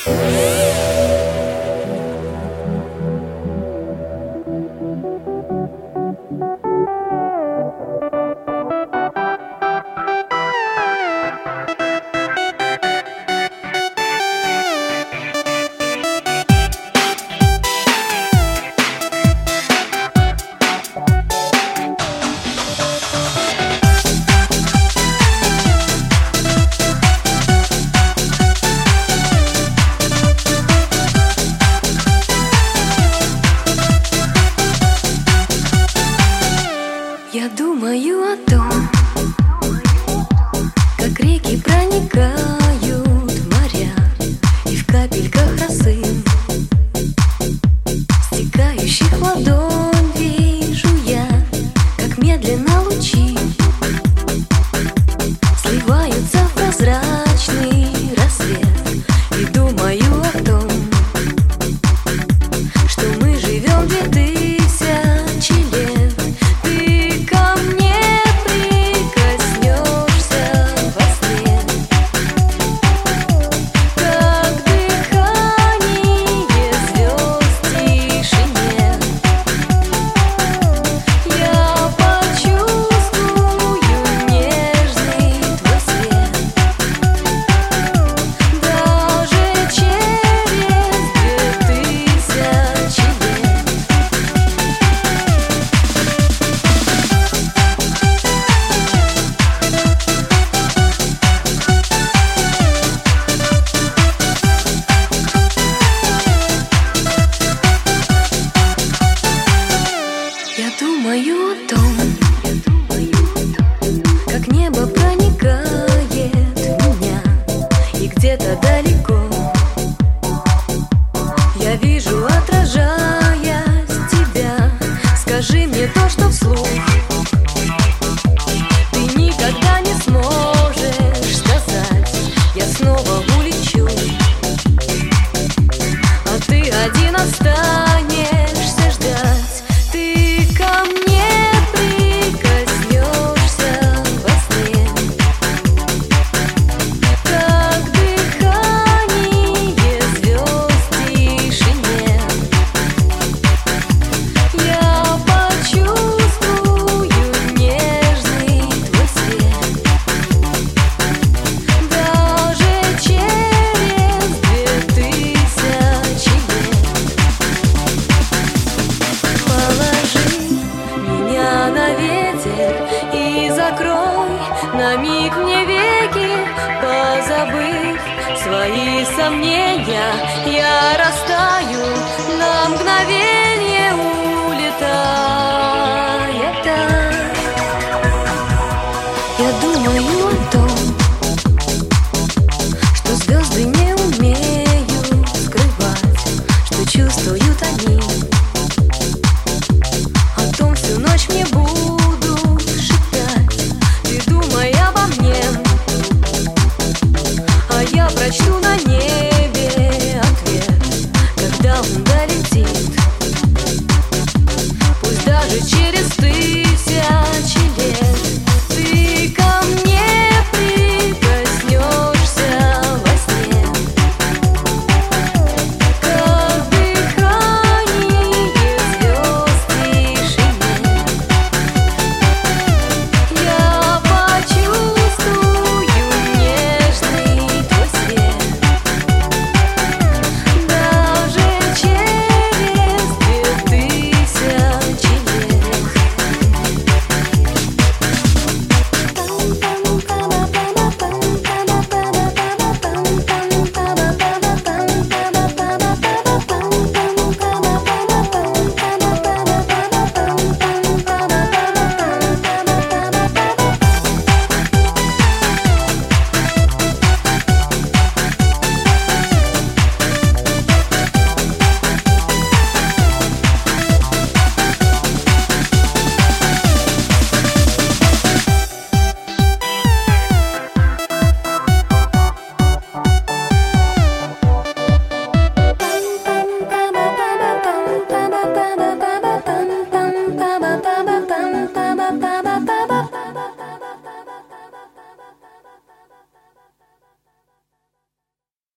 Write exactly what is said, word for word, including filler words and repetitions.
Я думаю о том, как реки проникают в моря, и в капельках росы, стекающих в ладонь, вижу я, как медленно лучи сливаются в прозрачный рассвет. И думаю о том, что мы живем две тысячи лет. Думаю о том, как небо проникает в меня, и где-то далеко я вижу, отражаясь тебя. Скажи мне то, что вслух ты никогда не сможешь сказать. Я снова улечу, а ты один останешься ждать. Ты ко мне прикоснешься во сне, как дыхание звезд в тишине. Я почувствую нежный твой свет, даже через две тысячи лет. Положи меня на ветер и закрой на миг мне веки, позабыв свои сомнения, я растаю на мгновение.